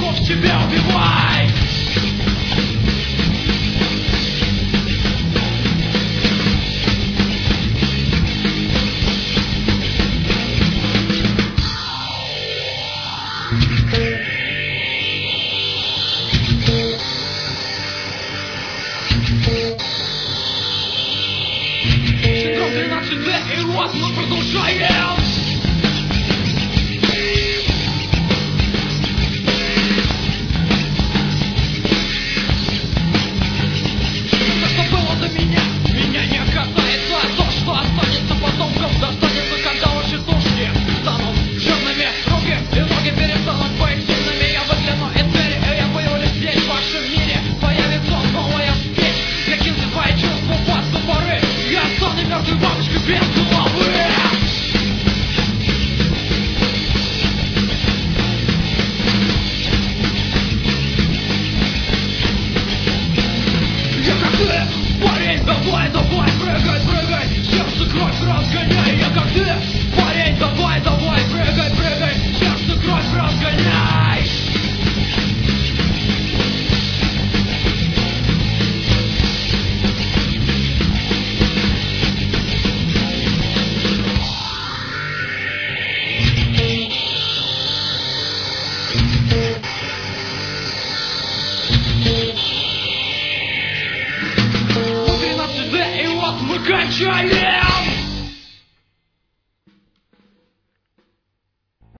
в тебе убивай. Синдром 13D, и вот мы продолжаем. То, что было до меня, меня не касается. То, что останется потомкам, достанется, когда ваши тушки станут жирными. Руки и ноги перестанут быть сильными. Я выгляну из двери, и я появлюсь здесь, в вашем мире. Появится новая спесь. Я кину твои чувства под ступоры. Я стану мертвой бабочкой без головы. Я как ты, парень, давай, давай, прыгай, прыгай. Сердце кровь разгоняй. Я как ты, парень, давай, давай, прыгай, прыгай. Сердце кровь разгоняй. Мы 13D, и вот мы кончаем.